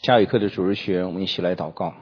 下一课的主日学，我们一起来祷告。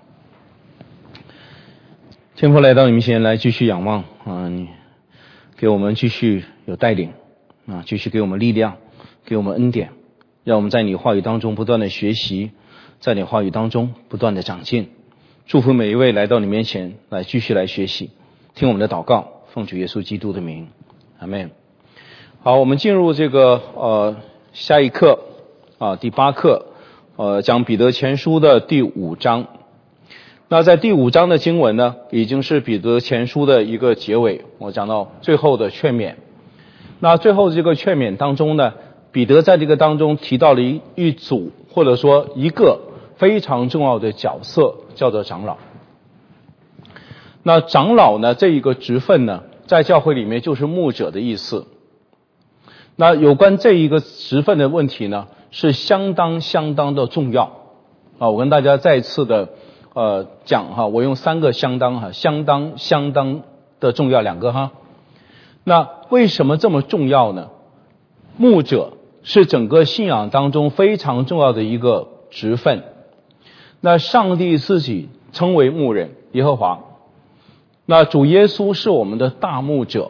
天父来到你面前来继续仰望你给我们继续有带领继续给我们力量，给我们恩典，让我们在你话语当中不断的学习，在你话语当中不断的长进。祝福每一位来到你面前来继续来学习，听我们的祷告，奉主耶稣基督的名，阿们。好，我们进入这个下一课第8课讲彼得前书的第5章。那在第5章的经文呢，已经是彼得前书的一个结尾，我讲到最后的劝勉。那最后这个劝勉当中呢，彼得在这个当中提到了一组或者说一个非常重要的角色，叫做长老。那长老呢，这一个职分呢，在教会里面就是牧者的意思。那有关这一个职分的问题呢，是相当的重要我跟大家再次的讲我用3个相当的重要2个那为什么这么重要呢？牧者是整个信仰当中非常重要的一个职分。那上帝自己称为牧人耶和华，那主耶稣是我们的大牧者。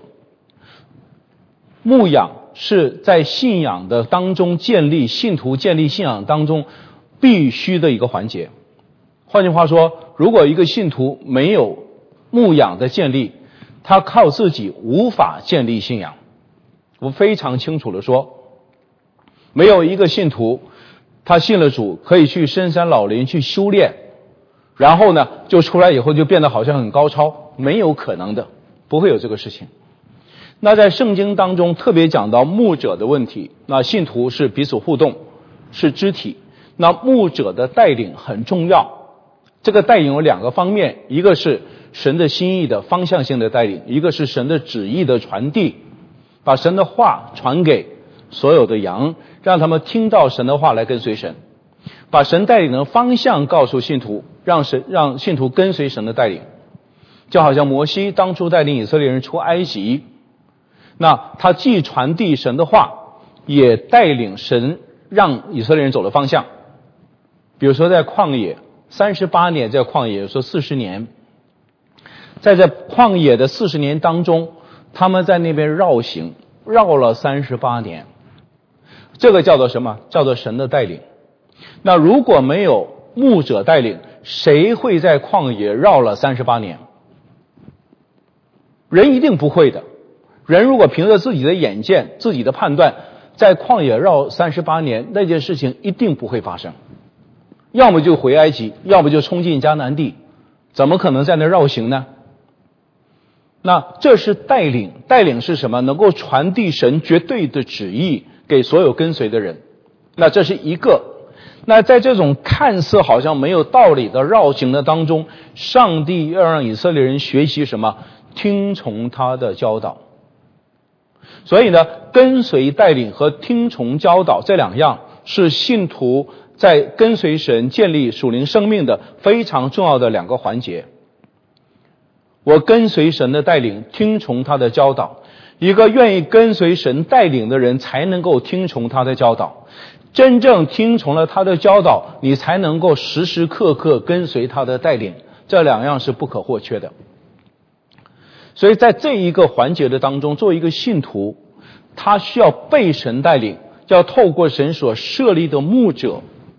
牧养是在信仰的当中信徒建立信仰当中必须的一个环节。换句话说，如果一个信徒没有牧养的建立，他靠自己无法建立信仰。我非常清楚地说，没有一个信徒他信了主可以去深山老林去修炼，然后呢就出来以后就变得好像很高超，没有可能的，不会有这个事情。那在圣经当中特别讲到牧者的问题，那信徒是彼此互动，是肢体，那牧者的带领很重要。这个带领有2个方面，一个是神的心意的方向性的带领，一个是神的旨意的传递，把神的话传给所有的羊，让他们听到神的话来跟随神，把神带领的方向告诉信徒，让信徒跟随神的带领。就好像摩西当初带领以色列人出埃及，那他既传递神的话，也带领神让以色列人走的方向。比如说在旷野38年，在旷野说40年，在这旷野的40年当中，他们在那边绕了38年，这个叫做什么？叫做神的带领。那如果没有牧者带领，谁会在旷野绕了38年？人一定不会的。人如果凭着自己的眼见自己的判断在旷野绕38年，那件事情一定不会发生，要么就回埃及，要么就冲进迦南地，怎么可能在那绕行呢？那这是带领。带领是什么？能够传递神绝对的旨意给所有跟随的人。那这是一个。那在这种看似好像没有道理的绕行的当中，上帝要让以色列人学习什么？听从他的教导。所以呢，跟随带领和听从教导这2样是信徒在跟随神建立属灵生命的非常重要的2个环节。我跟随神的带领，听从他的教导。一个愿意跟随神带领的人才能够听从他的教导，真正听从了他的教导，你才能够时时刻刻跟随他的带领，这2样是不可或缺的。所以在这一个环节的当中，作为一个信徒，他需要被神带领，要透过神所设立的牧者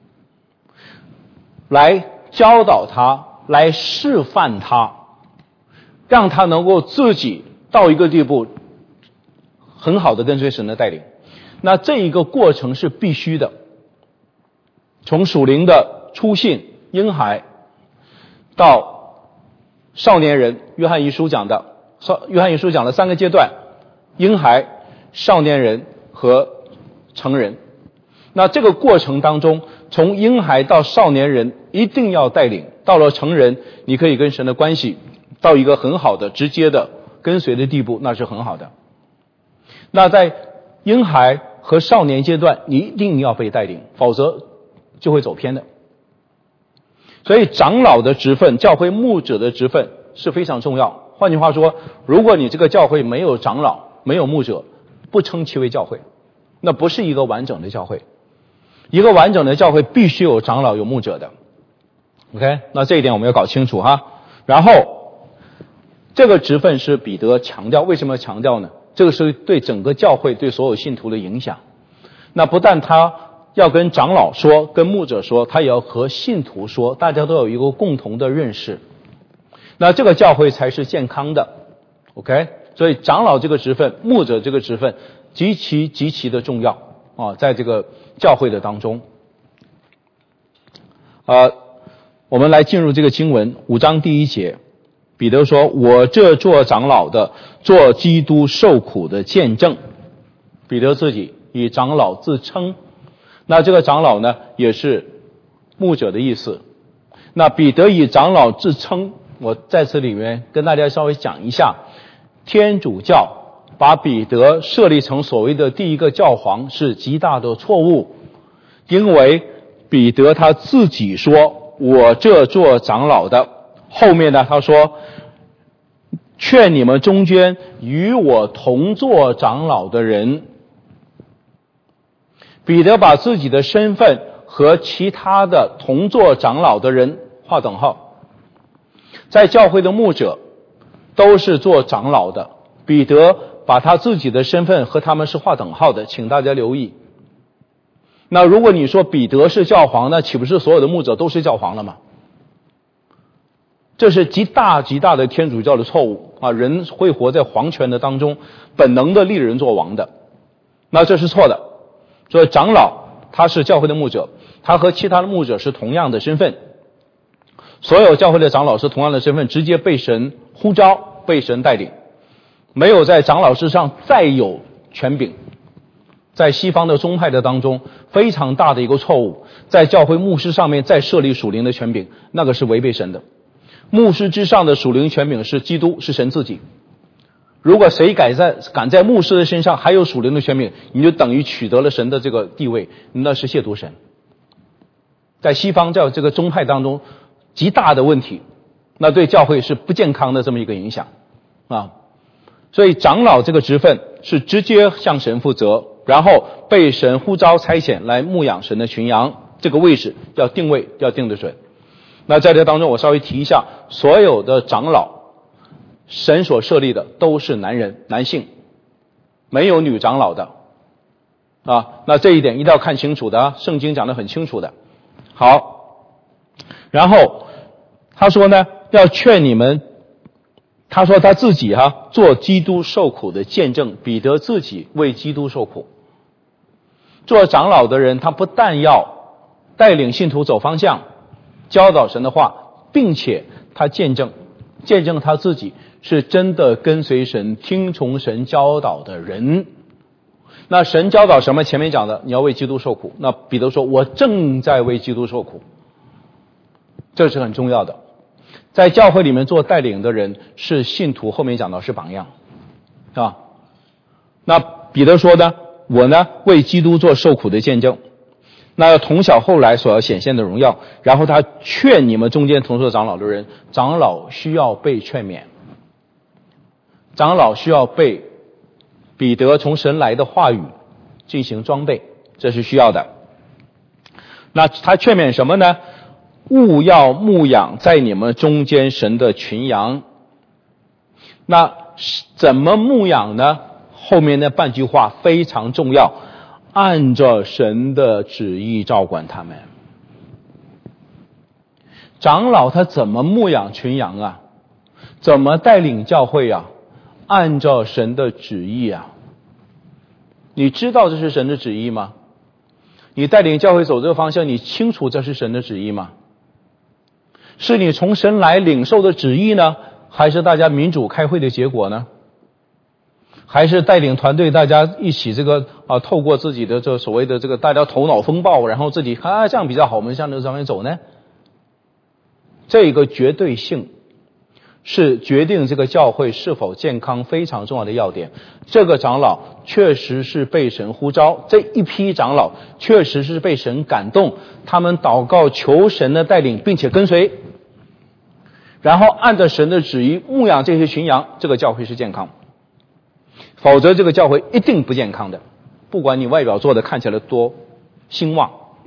来教导他，来示范他，让他能够自己到一个地步很好的跟随神的带领。那这一个过程是必须的。从属灵的初信婴孩到少年人，约翰一书讲了3个阶段：婴孩、少年人和成人。那这个过程当中，从婴孩到少年人一定要带领，到了成人，你可以跟神的关系到一个很好的直接的跟随的地步，那是很好的。那在婴孩和少年阶段，你一定要被带领，否则就会走偏的。所以长老的职分，教会牧者的职分是非常重要。换句话说，如果你这个教会没有长老，没有牧者，不称其为教会，那不是一个完整的教会。 一个完整的教会必须有长老有牧者的。OK， 那这一点我们要搞清楚哈。然后这个职分是彼得强调，为什么要强调呢？这个是对整个教会对所有信徒的影响。那不但他要跟长老说，跟牧者说，他也要和信徒说，大家都有一个共同的认识，那这个教会才是健康的。 OK， 所以长老这个职分，牧者这个职分极其的重要啊，在这个教会的当中。我们来进入这个经文5章第1节，彼得说，我这做长老的，做基督受苦的见证。彼得自己以长老自称，那这个长老呢也是牧者的意思。那彼得以长老自称，我在此里面跟大家稍微讲一下，天主教把彼得设立成所谓的第一个教皇是极大的错误，因为彼得他自己说，我这做长老的，后面呢他说，劝你们中间与我同做长老的人。彼得把自己的身份和其他的同做长老的人划等号。在教会的牧者都是做长老的，彼得把他自己的身份和他们是划等号的，请大家留意。那如果你说彼得是教皇，那岂不是所有的牧者都是教皇了吗？这是极大的天主教的错误啊！人会活在皇权的当中，本能的立人做王的，那这是错的。所以长老他是教会的牧者，他和其他的牧者是同样的身份，所有教会的长老是同样的身份，直接被神呼召，被神带领，没有在长老之上再有权柄。在西方的宗派的当中，非常大的一个错误，在教会牧师上面再设立属灵的权柄，那个是违背神的。牧师之上的属灵权柄是基督，是神自己。如果谁敢在牧师的身上还有属灵的权柄，你就等于取得了神的这个地位，那是亵渎神。在西方在这个宗派当中极大的问题，那对教会是不健康的这么一个影响啊。所以长老这个职分是直接向神负责，然后被神呼召差遣来牧养神的群羊，这个位置要定位，要定得准。那在这当中我稍微提一下，所有的长老神所设立的都是男人，男性，没有女长老的啊。那这一点一定要看清楚的啊，圣经讲得很清楚的。好，然后他说呢，要劝你们，他说他自己做基督受苦的见证，彼得自己为基督受苦。做长老的人，他不但要带领信徒走方向，教导神的话，并且他见证他自己是真的跟随神，听从神教导的人。那神教导什么？前面讲的，你要为基督受苦。那彼得说，我正在为基督受苦，这是很重要的。在教会里面做带领的人是信徒，后面讲到是榜样啊。那彼得说呢，我呢为基督做受苦的见证，那要同小后来所要显现的荣耀。然后他劝你们中间同做长老的人，长老需要被劝勉，长老需要被彼得从神来的话语进行装备，这是需要的。那他劝勉什么呢？务要牧养在你们中间神的群羊。那怎么牧养呢？后面那半句话非常重要，按照神的旨意照管他们。长老他怎么牧养群羊啊？怎么带领教会啊？按照神的旨意啊。你知道这是神的旨意吗？你带领教会走这个方向，你清楚这是神的旨意吗？是你从神来领受的旨意呢，还是大家民主开会的结果呢？还是带领团队大家一起透过自己的这所谓的这个大家头脑风暴，然后自己这样比较好，我们向这个方面走呢？这个绝对性是决定这个教会是否健康非常重要的要点。这个长老确实是被神呼召，这一批长老确实是被神感动，他们祷告求神的带领，并且跟随，然后按照神的旨意牧养这些群羊，这个教会是健康。否则这个教会一定不健康的，不管你外表做的看起来多兴旺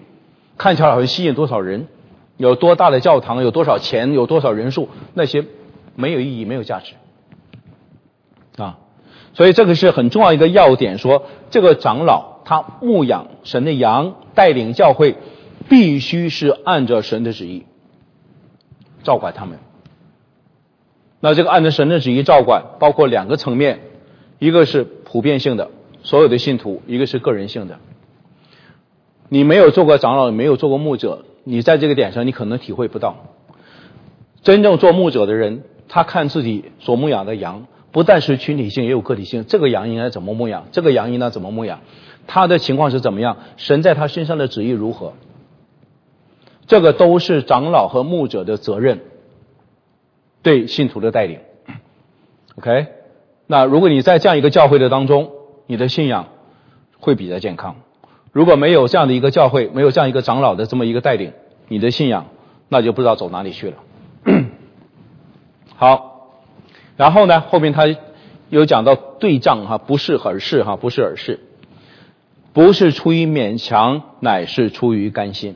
看起来好像吸引多少人，有多大的教堂，有多少钱，有多少人数，那些没有意义，没有价值啊。所以这个是很重要一个要点，说这个长老他牧养神的羊，带领教会，必须是按照神的旨意照管他们。那这个按照神的旨意照管包括两个层面，一个是普遍性的所有的信徒，一个是个人性的。你没有做过长老，没有做过牧者，你在这个点上你可能体会不到。真正做牧者的人，他看自己所牧养的羊，不但是群体性也有个体性，这个羊应该怎么牧养，这个羊应该怎么牧养，他的情况是怎么样，神在他身上的旨意如何，这个都是长老和牧者的责任，对信徒的带领。 OK， 那如果你在这样一个教会的当中，你的信仰会比较健康。如果没有这样的一个教会，没有这样一个长老的这么一个带领，你的信仰那就不知道走哪里去了。好，然后呢，后面他有讲到对仗哈，不是而是哈，不是而是，不是出于勉强，乃是出于甘心。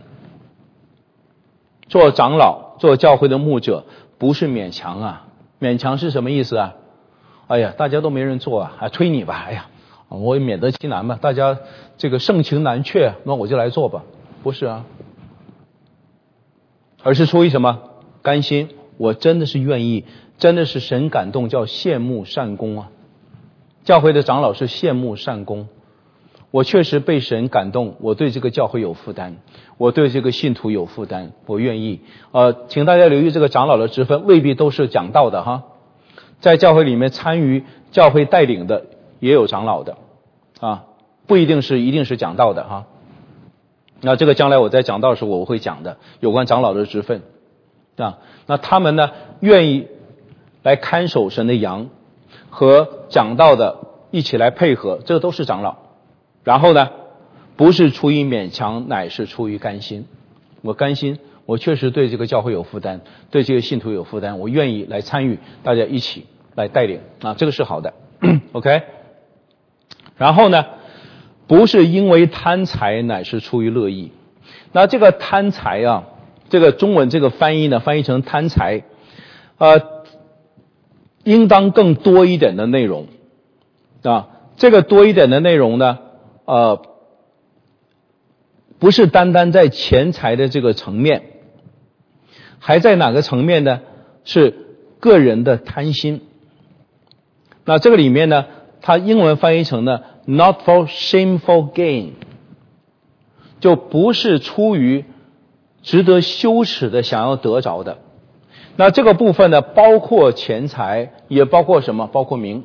做长老，做教会的牧者，不是勉强啊。勉强是什么意思啊？哎呀，大家都没人做啊，推你吧，哎呀，我也免得其难嘛，大家这个盛情难却，那我就来做吧。不是啊，而是出于什么？甘心，我真的是愿意，真的是神感动，叫羡慕善功啊。教会的长老是羡慕善功，我确实被神感动，我对这个教会有负担，我对这个信徒有负担，我愿意。请大家留意这个长老的职分未必都是讲道的哈，在教会里面参与教会带领的也有长老的啊，不一定是讲道的哈。那这个将来我在讲道的时候我会讲的，有关长老的职分啊。那他们呢愿意来看守神的羊，和讲道的一起来配合，这个都是长老。然后呢，不是出于勉强，乃是出于甘心。我甘心，我确实对这个教会有负担，对这个信徒有负担，我愿意来参与，大家一起来带领啊，这个是好的。OK， 然后呢，不是因为贪财，乃是出于乐意。那这个贪财啊，这个中文这个翻译呢，翻译成贪财，应当更多一点的内容啊。这个多一点的内容呢，不是单单在钱财的这个层面，还在哪个层面呢？是个人的贪心。那这个里面呢，它英文翻译成呢 not for shameful gain， 就不是出于值得羞耻的想要得着的。那这个部分呢，包括钱财，也包括什么？包括名，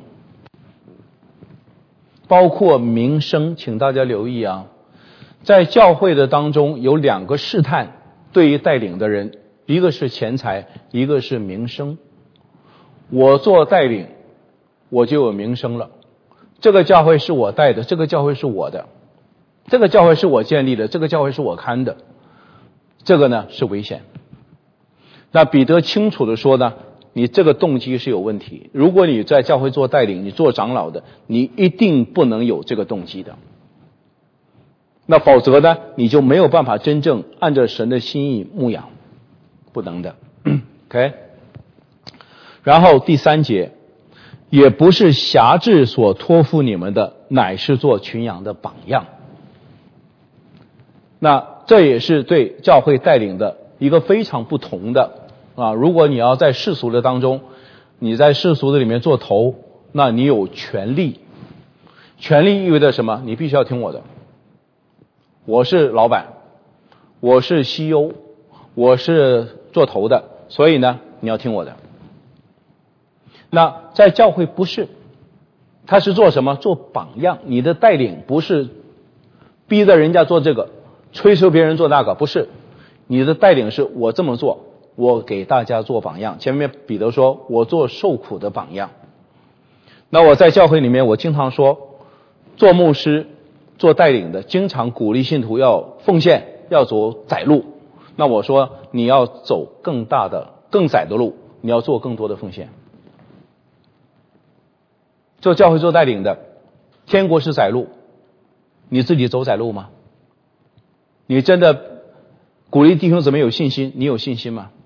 包括名声。请大家留意啊，在教会的当中有两个试探对于带领的人，一个是钱财，一个是名声。我做带领，我就有名声了，这个教会是我带的，这个教会是我的，这个教会是我建立的，这个教会是我看的，这个呢是危险。那彼得清楚的说呢，你这个动机是有问题。如果你在教会做带领，你做长老的，你一定不能有这个动机的。那否则呢，你就没有办法真正按照神的心意牧养，不能的。OK， 然后第3节，也不是辖制所托付你们的，乃是做群羊的榜样。那这也是对教会带领的一个非常不同的啊。如果你要在世俗的当中，你在世俗的里面做头，那你有权利。权利意味着什么？你必须要听我的。我是老板，我是 CEO， 我是做头的，所以呢，你要听我的。那在教会不是，他是做什么？做榜样。你的带领不是逼着人家做这个，催促别人做那个，不是。你的带领是我这么做，我给大家做榜样。前面彼得说我做受苦的榜样。那我在教会里面我经常说，做牧师做带领的经常鼓励信徒要奉献，要走窄路。那我说你要走更大的更窄的路，你要做更多的奉献。做教会做带领的，天国是窄路，你自己走窄路吗？你真的鼓励弟兄姊妹有信心，你有信心吗？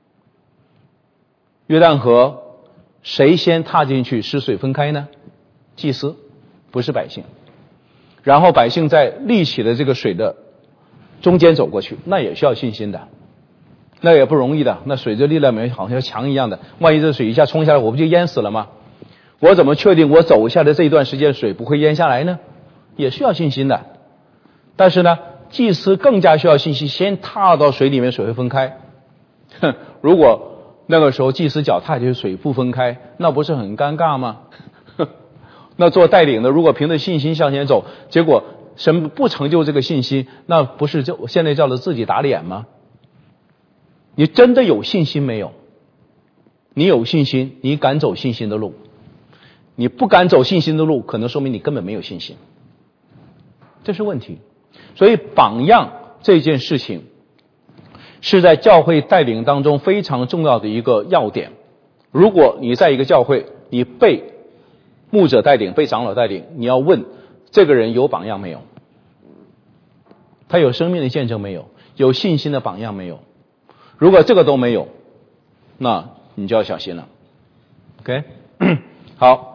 约旦河谁先踏进去使水分开呢？祭司，不是百姓。然后百姓在立起的这个水的中间走过去，那也需要信心的，那也不容易的。那水的力量没好像墙一样的，万一这水一下冲下来，我不就淹死了吗？我怎么确定我走下的这一段时间水不会淹下来呢？也需要信心的。但是呢，祭司更加需要信心，先踏到水里面，水会分开。如果那个时候祭司脚踏进去水不分开，那不是很尴尬吗？那做带领的如果凭着信心向前走，结果神不成就这个信心，那不是就现在叫做自己打脸吗？你真的有信心没有？你有信心，你敢走信心的路。你不敢走信心的路，可能说明你根本没有信心，这是问题。所以榜样这件事情是在教会带领当中非常重要的一个要点。如果你在一个教会，你被牧者带领，被长老带领，你要问这个人有榜样没有？他有生命的见证没有？有信心的榜样没有？如果这个都没有，那你就要小心了。 OK 好，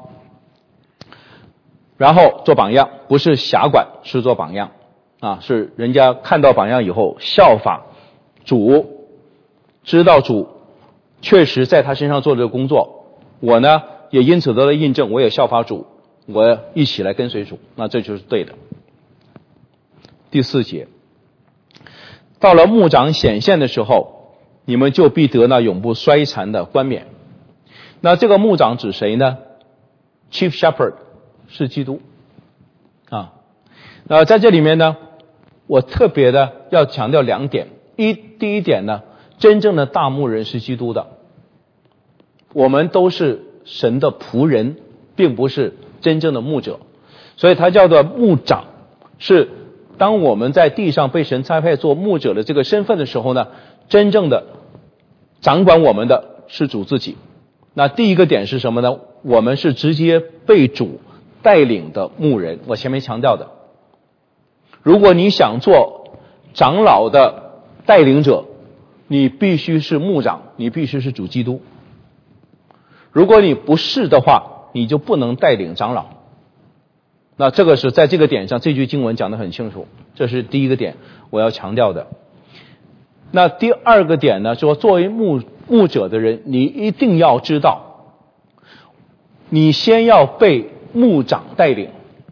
然后做榜样，不是辖管，是做榜样啊，是人家看到榜样以后效法主，知道主确实在他身上做这个工作，我呢也因此得到印证，我也效法主，我一起来跟随主，那这就是对的。第4节，到了牧长显现的时候，你们就必得那永不衰残的冠冕。那这个牧长指谁呢？ Chief Shepherd 是基督啊。那在这里面呢，我特别的要强调2点。第一点呢，真正的大牧人是基督的，我们都是神的仆人，并不是真正的牧者，所以他叫做牧长。是当我们在地上被神差派做牧者的这个身份的时候呢，真正的掌管我们的是主自己。那第一个点是什么呢？我们是直接被主带领的牧人，我前面强调的。如果你想做长老的带领者，你必须是牧长，你必须是主基督。如果你不是的话，你就不能带领长老。那这个是在这个点上，这句经文讲得很清楚，这是第一个点我要强调的。那第二个点呢，说作为牧者的人，你一定要知道，你先要被牧长带领。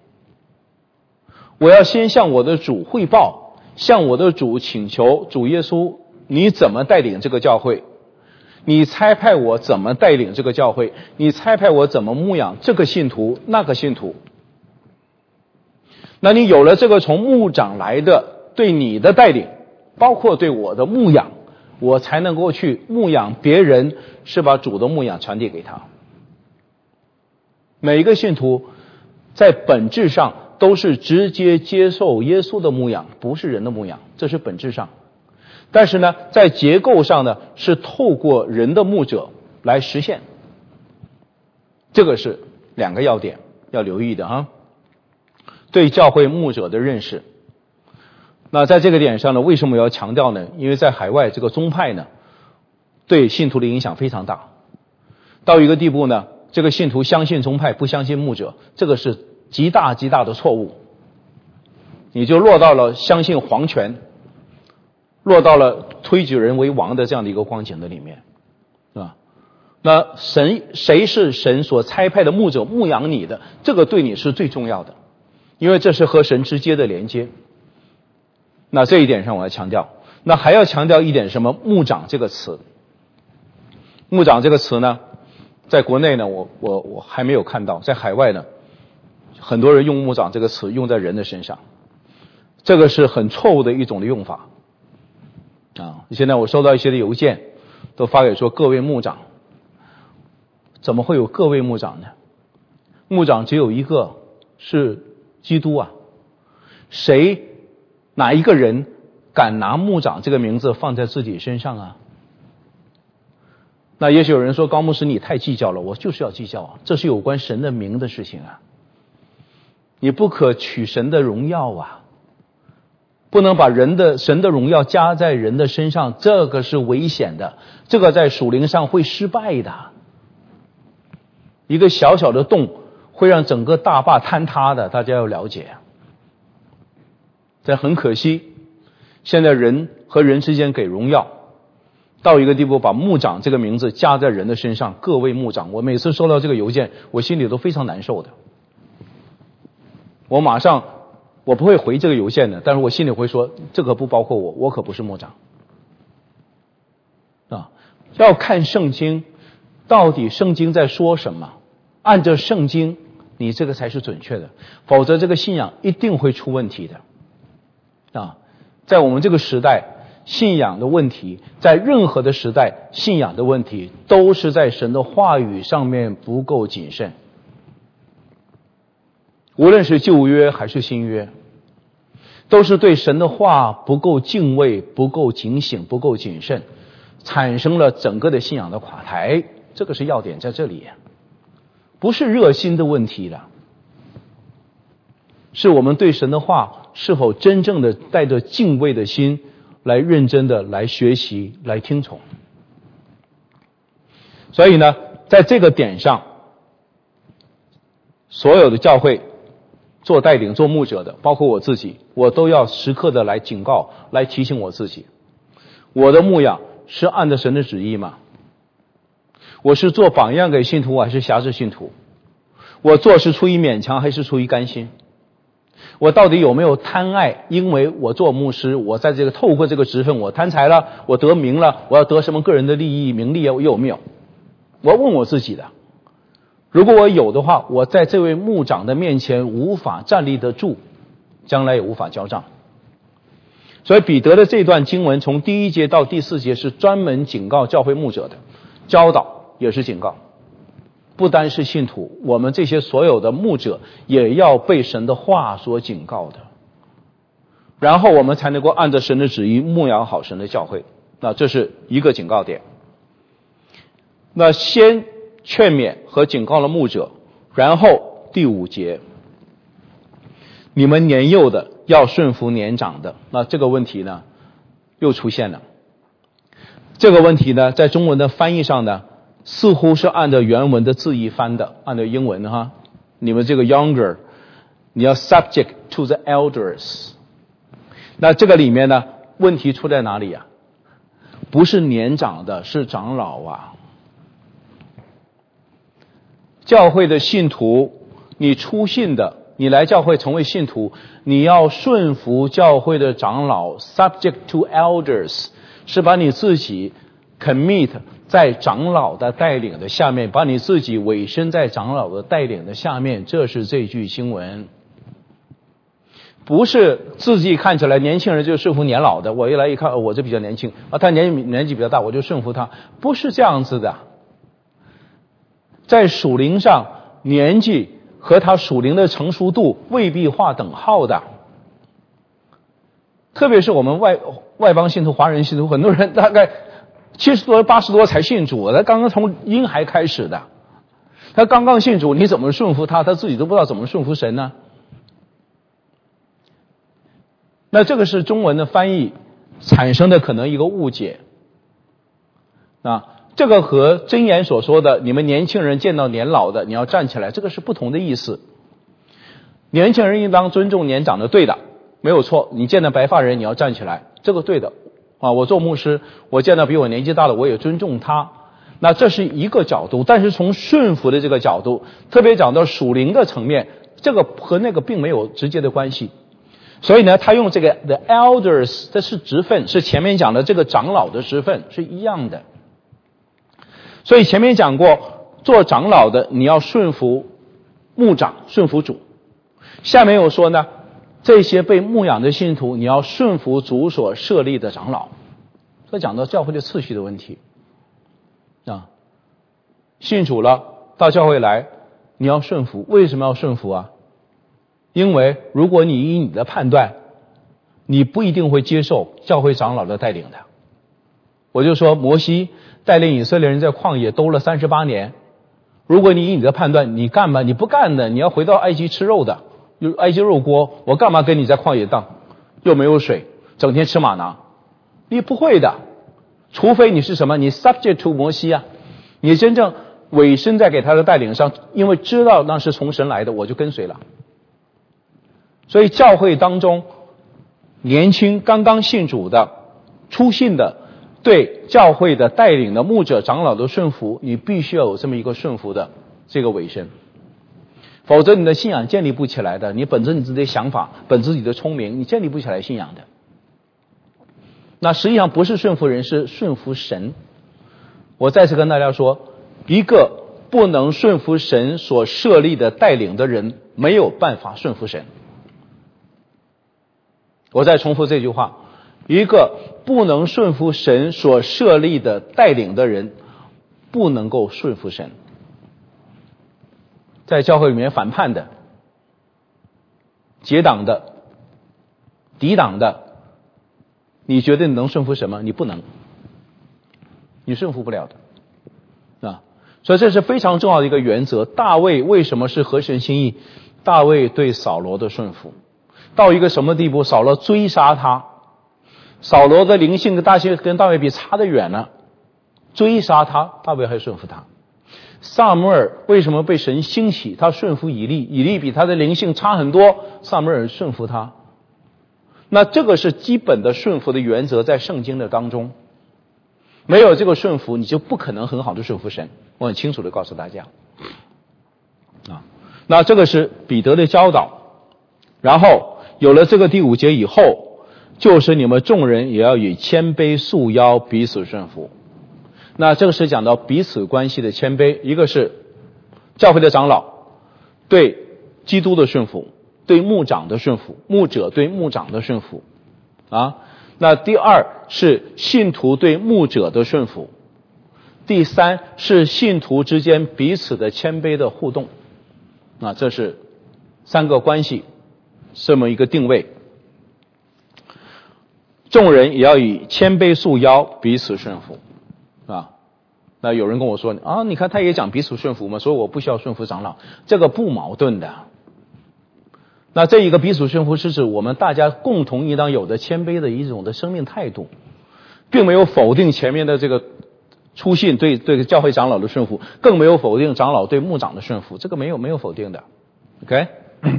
我要先向我的主汇报，向我的主请求，主耶稣，你怎么带领这个教会？你差派我怎么带领这个教会？你差派我怎么牧养这个信徒那个信徒？那你有了这个从牧长来的对你的带领，包括对我的牧养，我才能够去牧养别人，是把主的牧养传递给他。每一个信徒在本质上都是直接接受耶稣的牧养，不是人的牧养，这是本质上。但是呢，在结构上呢，是透过人的牧者来实现。这个是2个要点要留意的啊。对教会牧者的认识，那在这个点上呢，为什么要强调呢？因为在海外这个宗派呢，对信徒的影响非常大，到一个地步呢，这个信徒相信宗派，不相信牧者，这个是极大极大的错误。你就落到了相信皇权，落到了推举人为王的这样的一个光景的里面，是吧？那谁是神所差派的牧者，牧养你的，这个对你是最重要的，因为这是和神直接的连接。那这一点上我要强调。那还要强调一点什么？牧长这个词。牧长这个词呢，在国内呢，我还没有看到，在海外呢，很多人用牧长这个词用在人的身上，这个是很错误的一种的用法啊！现在我收到一些的邮件，都发给说各位牧长，怎么会有各位牧长呢？牧长只有一个，是基督啊！哪一个人敢拿牧长这个名字放在自己身上啊？那也许有人说，高牧师你太计较了，我就是要计较啊，这是有关神的名的事情啊，你不可取神的荣耀啊， 不能把神的荣耀加在人的身上，这个是危险的，这个在属灵上会失败的。一个小小的洞会让整个大坝坍塌的，大家要了解。这很可惜，现在人和人之间给荣耀到一个地步，把牧长这个名字加在人的身上。各位牧长，我每次收到这个邮件，我心里都非常难受的。我不会回这个邮件的，但是我心里会说，这个不包括我，我可不是牧长啊。要看圣经，到底圣经在说什么，按照圣经，你这个才是准确的，否则这个信仰一定会出问题的啊。在我们这个时代，信仰的问题，在任何的时代，信仰的问题都是在神的话语上面不够谨慎。无论是旧约还是新约，都是对神的话不够敬畏，不够警醒，不够谨慎，产生了整个的信仰的垮台。这个是要点在这里，不是热心的问题了，是我们对神的话是否真正的带着敬畏的心来认真的来学习，来听从。所以呢，在这个点上，所有的教会做带领做牧者的，包括我自己，我都要时刻的来警告，来提醒我自己，我的牧养是按着神的旨意吗？我是做榜样给信徒还是辖制信徒？我做是出于勉强还是出于甘心？我到底有没有贪爱？因为我做牧师，我在这个透过这个职分，我贪财了，我得名了，我要得什么个人的利益名利，我有没有？我要问我自己的。如果我有的话，我在这位牧长的面前无法站立得住，将来也无法交账。所以彼得的这段经文从第1节到第4节是专门警告教会牧者的，教导也是警告。不单是信徒，我们这些所有的牧者也要被神的话所警告的，然后我们才能够按照神的旨意牧养好神的教会。那这是一个警告点。那先劝勉和警告了牧者，然后第5节，你们年幼的要顺服年长的。那这个问题呢又出现了。这个问题呢在中文的翻译上呢似乎是按照原文的字义翻的，按照英文哈，你们这个 younger 你要 subject to the elders。 那这个里面呢问题出在哪里啊？不是年长的，是长老啊。教会的信徒，你出信的，你来教会成为信徒，你要顺服教会的长老， subject to elders 是把你自己 commit 在长老的带领的下面，把你自己委身在长老的带领的下面，这是这句经文。不是自己看起来年轻人就顺服年老的，我一来一看，我这比较年轻啊，他年纪比较大，我就顺服他，不是这样子的。在属灵上，年纪和他属灵的成熟度未必划等号的。特别是我们外邦信徒、华人信徒，很多人大概70多、80多才信主，他刚刚从婴孩开始的，他刚刚信主，你怎么顺服他？他自己都不知道怎么顺服神呢？那这个是中文的翻译产生的可能一个误解啊。这个和箴言所说的你们年轻人见到年老的你要站起来，这个是不同的意思。年轻人应当尊重年长的，对的，没有错。你见到白发人你要站起来，这个对的啊。我做牧师，我见到比我年纪大的我也尊重他，那这是一个角度。但是从顺服的这个角度，特别讲到属灵的层面，这个和那个并没有直接的关系。所以呢他用这个 the elders， 这是职分，是前面讲的这个长老的职分是一样的。所以前面讲过，做长老的你要顺服牧长，顺服主。下面又说呢，这些被牧养的信徒你要顺服主所设立的长老。这讲到教会的次序的问题啊，信主了到教会来你要顺服。为什么要顺服啊？因为如果你以你的判断，你不一定会接受教会长老的带领的。我就说摩西带领以色列人在旷野兜了38年，如果你以你的判断，你干嘛？你不干的，你要回到埃及吃肉的，有埃及肉锅，我干嘛跟你在旷野荡？ 又没有水，整天吃玛拿，你不会的。除非你是什么，你 subject to 摩西啊，你真正委身在给他的带领上，因为知道那是从神来的，我就跟随了。所以教会当中年轻刚刚信主的初信的，对教会的带领的牧者长老的顺服，你必须要有这么一个顺服的这个委身，否则你的信仰建立不起来的。你本着你自己的想法，本着自己的聪明，你建立不起来信仰的。那实际上不是顺服人，是顺服神。我再次跟大家说，一个不能顺服神所设立的带领的人，没有办法顺服神。我再重复这句话，一个不能顺服神所设立的带领的人，不能够顺服神。在教会里面反叛的、结党的、抵挡的，你觉得你能顺服什么？你不能，你顺服不了的啊！所以这是非常重要的一个原则。大卫为什么是合神心意？大卫对扫罗的顺服到一个什么地步？扫罗追杀他，扫罗的灵性跟大卫比差得远了，追杀他，大卫还顺服他。撒母耳为什么被神兴起？他顺服以利，以利比他的灵性差很多，撒母耳顺服他。那这个是基本的顺服的原则，在圣经的当中，没有这个顺服，你就不可能很好的顺服神。我很清楚的告诉大家啊，那这个是彼得的教导。然后有了这个第5节以后，就是你们众人也要以谦卑束腰，彼此顺服。那这个是讲到彼此关系的谦卑，一个是教会的长老对基督的顺服，对牧长的顺服，牧者对牧长的顺服啊。那第二是信徒对牧者的顺服，第三是信徒之间彼此的谦卑的互动啊，这是3个关系这么一个定位。众人也要以谦卑束腰，彼此顺服啊。那有人跟我说啊，你看他也讲彼此顺服嘛，所以我不需要顺服长老，这个不矛盾的。那这一个彼此顺服是指我们大家共同应当有的谦卑的一种的生命态度，并没有否定前面的这个初信对教会长老的顺服，更没有否定长老对牧长的顺服，这个没有否定的 OK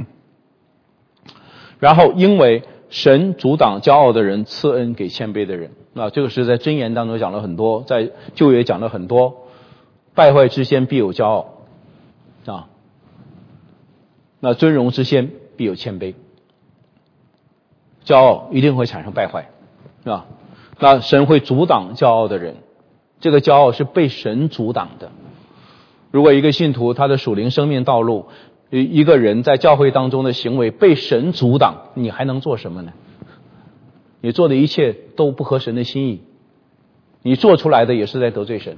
然后因为神阻挡骄傲的人，赐恩给谦卑的人。那这个是在箴言当中讲了很多，在旧约讲了很多，败坏之先必有骄傲啊，那尊荣之先必有谦卑，骄傲一定会产生败坏是吧？那神会阻挡骄傲的人，这个骄傲是被神阻挡的。如果一个信徒他的属灵生命道路，一个人在教会当中的行为被神阻挡，你还能做什么呢？你做的一切都不合神的心意，你做出来的也是在得罪神。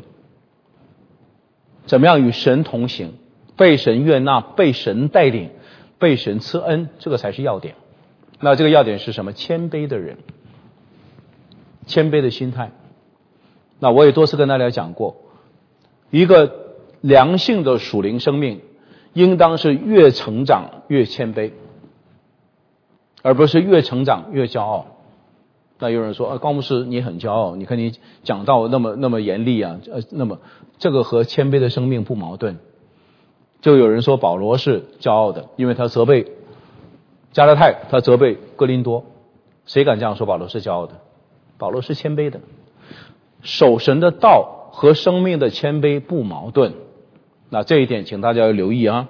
怎么样与神同行，被神悦纳，被神带领，被神赐恩，这个才是要点。那这个要点是什么？谦卑的人，谦卑的心态。那我也多次跟大家讲过，一个良性的属灵生命应当是越成长越谦卑，而不是越成长越骄傲。那有人说高牧师你很骄傲，你看你讲道那么严厉啊，那么这个和谦卑的生命不矛盾。就有人说保罗是骄傲的，因为他责备加拉太，他责备哥林多，谁敢这样说保罗是骄傲的？保罗是谦卑的。守神的道和生命的谦卑不矛盾，那这一点请大家要留意啊。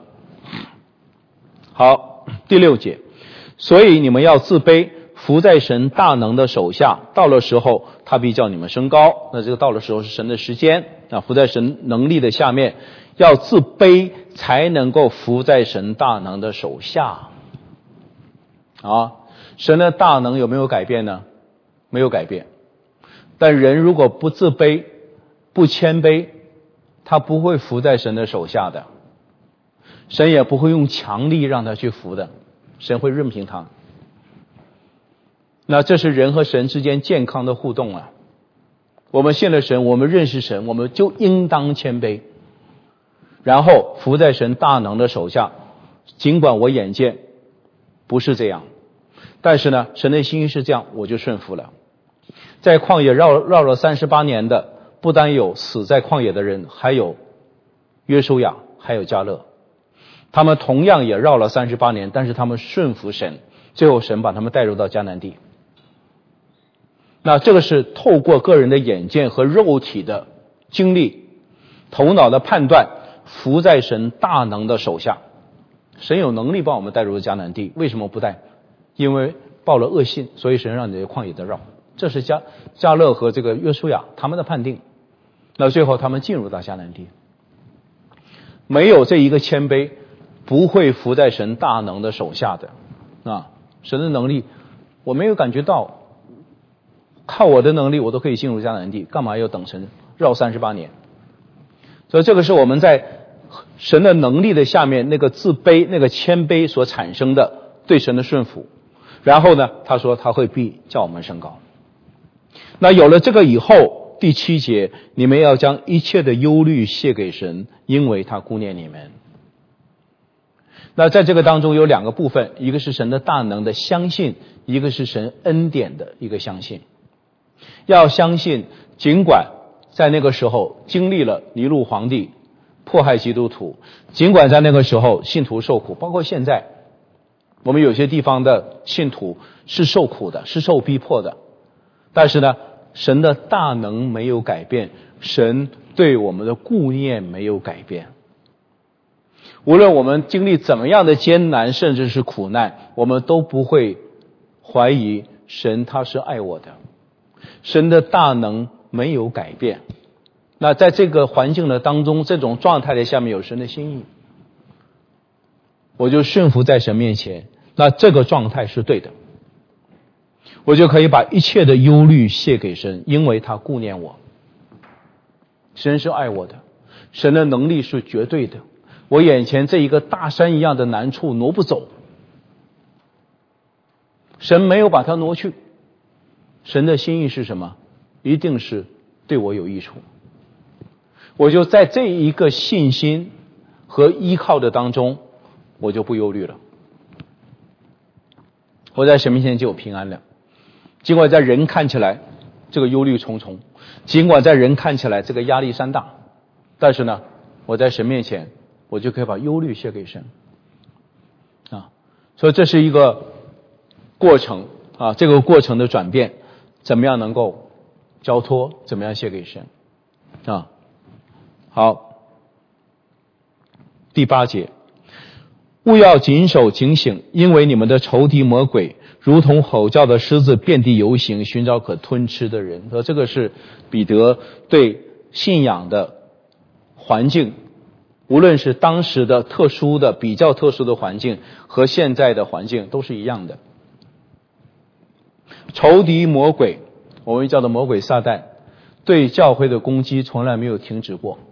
好，第6节，所以你们要自卑，服在神大能的手下，到了时候他必叫你们升高。那这个到了时候是神的时间啊，服在神能力的下面，要自卑才能够服在神大能的手下啊。神的大能有没有改变呢？没有改变。但人如果不自卑不谦卑，他不会服在神的手下的，神也不会用强力让他去服的，神会任凭他。那这是人和神之间健康的互动啊。我们信了神，我们认识神，我们就应当谦卑，然后服在神大能的手下。尽管我眼见不是这样， 但是呢，神的心意是这样，我就顺服了。在旷野绕了38年的，不单有死在旷野的人，还有约书亚，还有迦勒。他们同样也绕了38年，但是他们顺服神，最后神把他们带入到迦南地。那这个是透过个人的眼见和肉体的经历，头脑的判断，服在神大能的手下。神有能力帮我们带入迦南地，为什么不带？因为报了恶信，所以神让你在旷野的绕。这是迦勒和这个约书亚他们的判定。那最后他们进入到迦南地，没有这一个谦卑，不会服在神大能的手下的啊！神的能力我没有感觉到，靠我的能力我都可以进入迦南地，干嘛要等神绕38年？所以这个是我们在神的能力的下面那个自卑、那个谦卑所产生的对神的顺服。然后呢，他说他会必叫我们升高。那有了这个以后，第7节，你们要将一切的忧虑卸给神，因为他顾念你们。那在这个当中有2个部分，一个是神的大能的相信，一个是神恩典的一个相信。要相信，尽管在那个时候经历了尼禄皇帝迫害基督徒，尽管在那个时候信徒受苦，包括现在我们有些地方的信徒是受苦的，是受逼迫的，但是呢，神的大能没有改变，神对我们的顾念没有改变。无论我们经历怎么样的艰难，甚至是苦难，我们都不会怀疑神他是爱我的，神的大能没有改变。那在这个环境的当中，这种状态的下面有神的心意，我就顺服在神面前，那这个状态是对的，我就可以把一切的忧虑卸给神，因为他顾念我。神是爱我的，神的能力是绝对的，我眼前这一个大山一样的难处挪不走，神没有把它挪去。神的心意是什么？一定是对我有益处。我就在这一个信心和依靠的当中，我就不忧虑了，我在神面前就有平安了。尽管在人看起来这个忧虑重重，尽管在人看起来这个压力山大，但是呢，我在神面前我就可以把忧虑卸给神啊。所以这是一个过程啊，这个过程的转变，怎么样能够交托，怎么样卸给神啊。好，第8节，务要谨守警醒，因为你们的仇敌魔鬼如同吼叫的狮子，遍地游行，寻找可吞吃的人。这个是彼得对信仰的环境，无论是当时的特殊的比较特殊的环境和现在的环境都是一样的。仇敌魔鬼，我们叫做魔鬼撒旦，对教会的攻击从来没有停止过。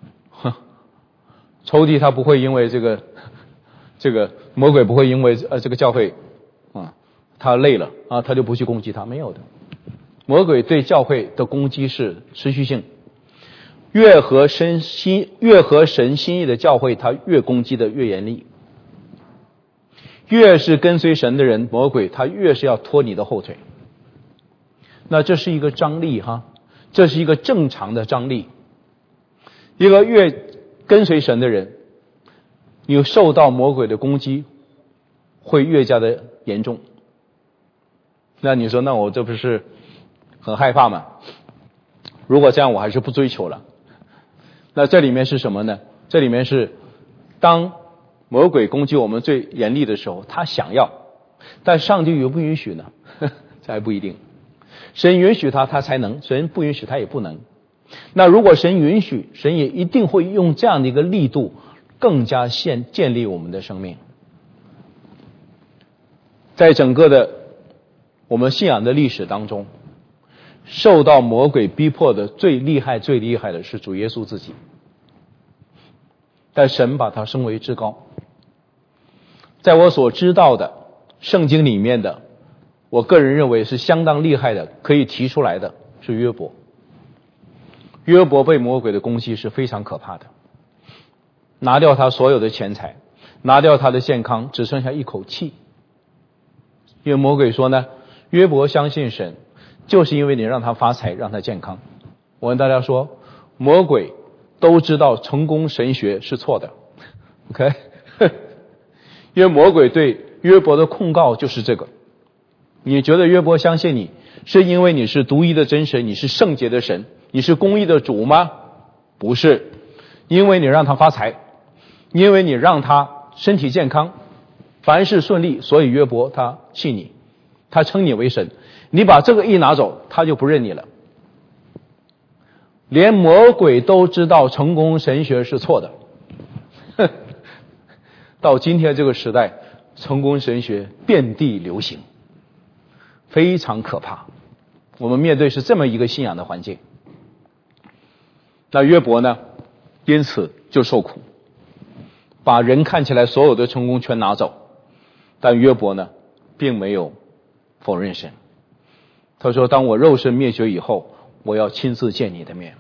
仇敌他不会因为这个魔鬼不会因为这个教会啊他累了啊他就不去攻击他，没有的。魔鬼对教会的攻击是持续性，越合神心意的教会，他越攻击的越严厉。越是跟随神的人，魔鬼他越是要拖你的后腿。那这是一个张力哈，这是一个正常的张力。一个越跟随神的人，你受到魔鬼的攻击会越加的严重。那你说，那我这不是很害怕吗？如果这样，我还是不追求了。那这里面是什么呢？这里面是当魔鬼攻击我们最严厉的时候，他想要，但上帝允不允许呢？这还不一定。神允许他才能，神不允许他也不能。那如果神允许，神也一定会用这样的一个力度更加建立我们的生命。在整个的我们信仰的历史当中，受到魔鬼逼迫的最厉害的是主耶稣自己，但神把他升为至高。在我所知道的圣经里面的，我个人认为是相当厉害的，可以提出来的是约伯。约伯被魔鬼的攻击是非常可怕的，拿掉他所有的钱财，拿掉他的健康，只剩下一口气。 因为魔鬼说呢，约伯相信神，就是因为你让他发财，让他健康。我跟大家说，魔鬼都知道成功神学是错的 ，OK？ 因为魔鬼对约伯的控告就是这个。你觉得约伯相信你，是因为你是独一的真神，你是圣洁的神，你是公义的主吗？不是，因为你让他发财，因为你让他身体健康，凡事顺利，所以约伯他信你，他称你为神。你把这个一拿走，他就不认你了。连魔鬼都知道成功神学是错的。到今天这个时代，成功神学遍地流行，非常可怕。我们面对是这么一个信仰的环境。那约伯呢，因此就受苦，把人看起来所有的成功全拿走。但约伯呢，并没有否认神。他说，当我肉身灭绝以后，我要亲自见你的面。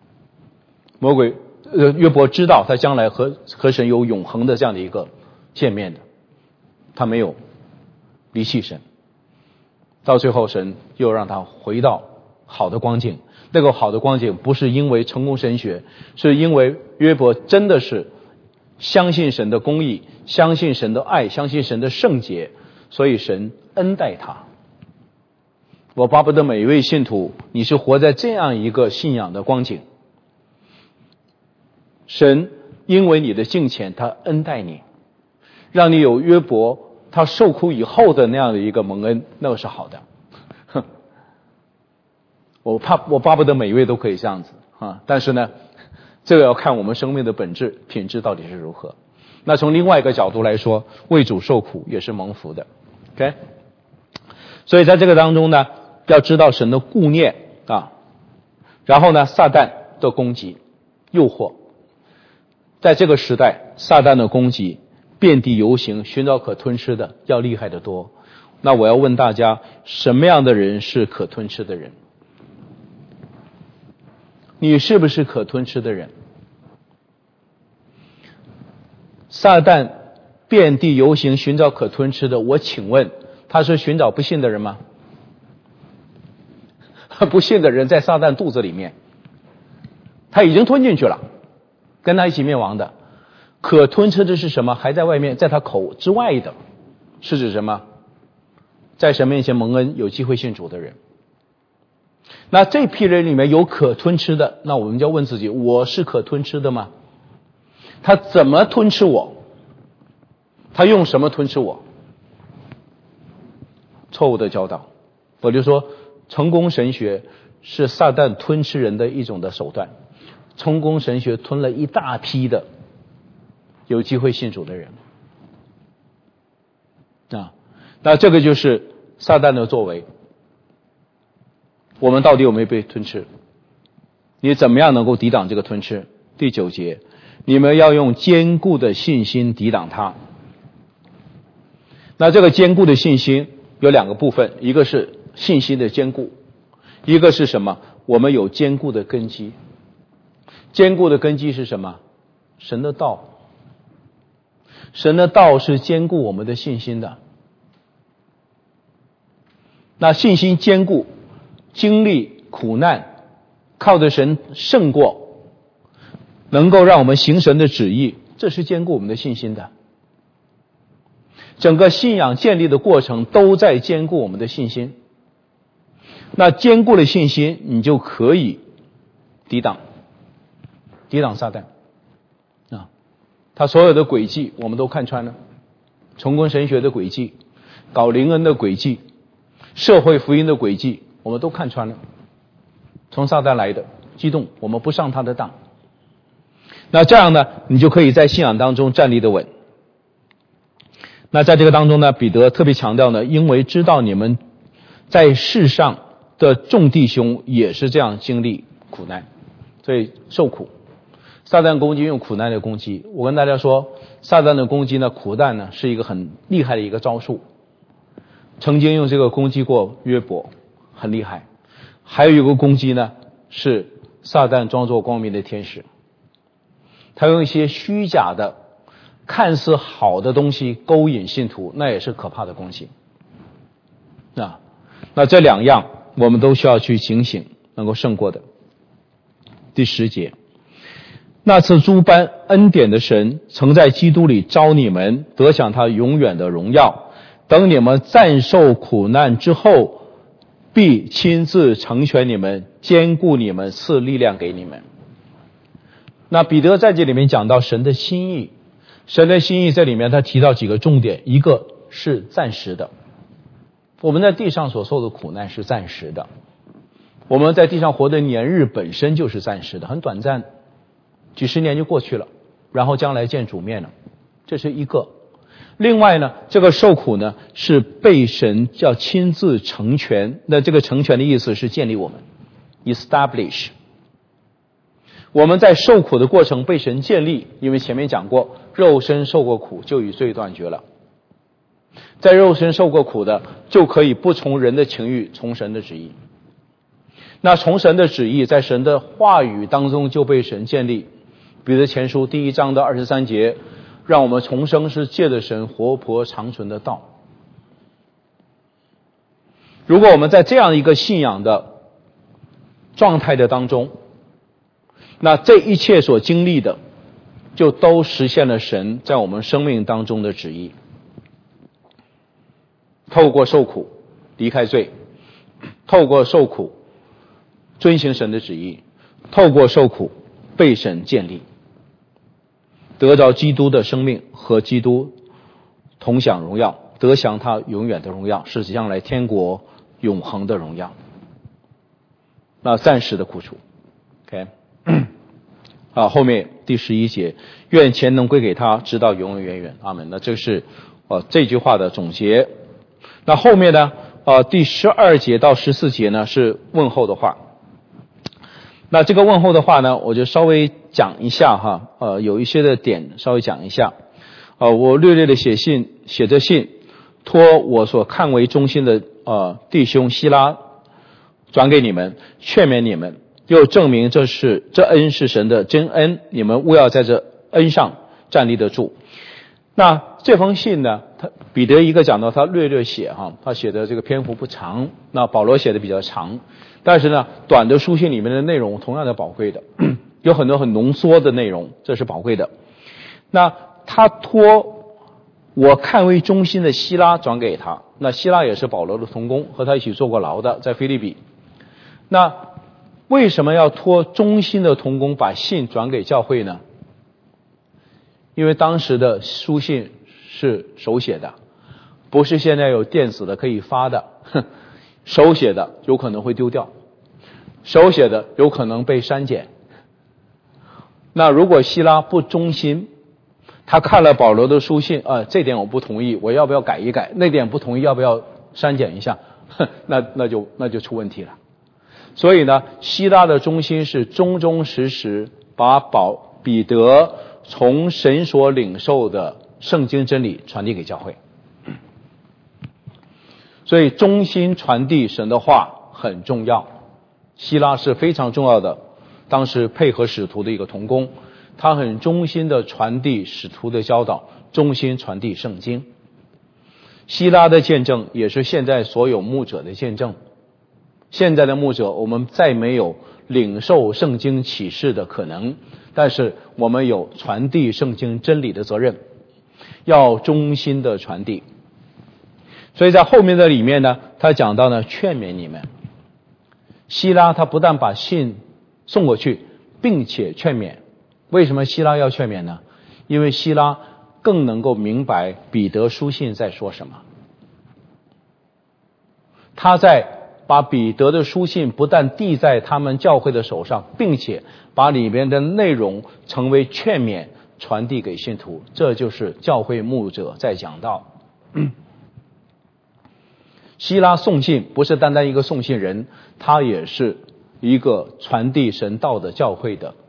约伯知道他将来和神有永恒的这样的一个见面的，他没有离弃神。到最后神又让他回到好的光景，那个好的光景不是因为成功神学，是因为约伯真的是相信神的公义，相信神的爱，相信神的圣洁，所以神恩待他。我巴不得每一位信徒，你是活在这样一个信仰的光景，神因为你的敬虔，他恩待你，让你有约伯他受苦以后的那样的一个蒙恩，那个是好的。我巴不得每一位都可以这样子啊，但是呢，这个要看我们生命的本质品质到底是如何。那从另外一个角度来说，为主受苦也是蒙福的 ，OK？ 所以在这个当中呢，要知道神的顾念啊，然后呢，撒旦的攻击、诱惑，在这个时代，撒旦的攻击遍地游行，寻找可吞吃的要厉害得多。那我要问大家，什么样的人是可吞吃的人？你是不是可吞吃的人？撒旦遍地游行，寻找可吞吃的，我请问他是寻找不信的人吗？不信的人在撒旦肚子里面，他已经吞进去了，跟他一起灭亡的。可吞吃的是什么？还在外面，在他口之外的，是指什么？在神面前蒙恩，有机会信主的人。那这批人里面有可吞吃的，那我们就要问自己，我是可吞吃的吗？他怎么吞吃我？他用什么吞吃我？错误的教导。我就说，成功神学是撒旦吞吃人的一种的手段。成功神学吞了一大批的有机会信主的人啊，那这个就是撒旦的作为。我们到底有没有被吞吃？你怎么样能够抵挡这个吞吃？第9节，你们要用坚固的信心抵挡它。那这个坚固的信心有2个部分，一个是信心的坚固，一个是什么？我们有坚固的根基。坚固的根基是什么？神的道。神的道是坚固我们的信心的。那信心坚固，经历苦难，靠着神胜过，能够让我们行神的旨意，这是坚固我们的信心的。整个信仰建立的过程都在坚固我们的信心。那坚固了信心，你就可以抵挡撒旦啊，他所有的诡计我们都看穿了，成功神学的诡计，搞灵恩的诡计，社会福音的诡计，我们都看穿了，从撒旦来的，激动，我们不上他的当。那这样呢，你就可以在信仰当中站立得稳。那在这个当中呢，彼得特别强调呢，因为知道你们在世上的众弟兄也是这样经历苦难，所以受苦。撒旦攻击用苦难的攻击，我跟大家说，撒旦的攻击呢，苦难呢是一个很厉害的一个招数，曾经用这个攻击过约伯，很厉害。还有一个攻击呢，是撒旦装作光明的天使，他用一些虚假的看似好的东西勾引信徒，那也是可怕的攻击那这2样我们都需要去警醒，能够胜过的。第10节，那次诸般恩典的神曾在基督里召你们得享他永远的荣耀，等你们暂受苦难之后，必亲自成全你们，坚固你们，赐力量给你们。那彼得在这里面讲到神的心意，神的心意在里面他提到几个重点，一个是暂时的，我们在地上所受的苦难是暂时的，我们在地上活的年日本身就是暂时的，很短暂，几十年就过去了，然后将来见主面了，这是一个。另外呢，这个受苦呢是被神叫亲自成全，那这个成全的意思是建立我们 establish。 我们在受苦的过程被神建立，因为前面讲过肉身受过苦就与罪断绝了，在肉身受过苦的就可以不从人的情欲，从神的旨意。那从神的旨意在神的话语当中就被神建立。彼得前书第1章的23节，让我们重生是借着神活泼长存的道。如果我们在这样一个信仰的状态的当中，那这一切所经历的就都实现了神在我们生命当中的旨意。透过受苦离开罪，透过受苦遵行神的旨意，透过受苦被神建立，得着基督的生命和基督同享荣耀，得享他永远的荣耀，是将来天国永恒的荣耀。那暂时的苦楚 OK 后面第11节，愿钱能归给他直到永永远远，阿们。那这是这句话的总结。那后面呢第12节到14节呢是问候的话。那这个问候的话呢，我就稍微讲一下哈，有一些的点稍微讲一下。我略略的写着信，托我所看为忠心的弟兄希拉转给你们，劝勉你们，又证明这恩是神的真恩，你们务要在这恩上站立得住。那这封信呢，彼得一个讲到他略略写他写的这个篇幅不长，那保罗写的比较长，但是呢短的书信里面的内容同样的宝贵的，有很多很浓缩的内容，这是宝贵的。那他托我看为忠心的希拉转给他，那希拉也是保罗的同工，和他一起坐过牢的，在腓立比。那为什么要托忠心的同工把信转给教会呢？因为当时的书信是手写的，不是现在有电子的可以发的，手写的有可能会丢掉，手写的有可能被删减。那如果希拉不忠心，他看了保罗的书信这点我不同意，我要不要改一改，那点不同意要不要删减一下，那就出问题了。所以呢，希拉的忠心是忠忠实实把彼得从神所领受的圣经真理传递给教会。所以忠心传递神的话很重要。希拉是非常重要的，当时配合使徒的一个同工，他很忠心的传递使徒的教导，忠心传递圣经。希拉的见证也是现在所有牧者的见证。现在的牧者，我们再没有领受圣经启示的可能，但是我们有传递圣经真理的责任，要忠心的传递。所以在后面的里面呢，他讲到呢，劝勉你们。希拉他不但把信送过去，并且劝勉。为什么希拉要劝勉呢？因为希拉更能够明白彼得书信在说什么。他在把彼得的书信不但递在他们教会的手上，并且把里面的内容成为劝勉传递给信徒，这就是教会牧者在讲道。希拉送信不是单单一个送信人，他也是一个传递神道的教会的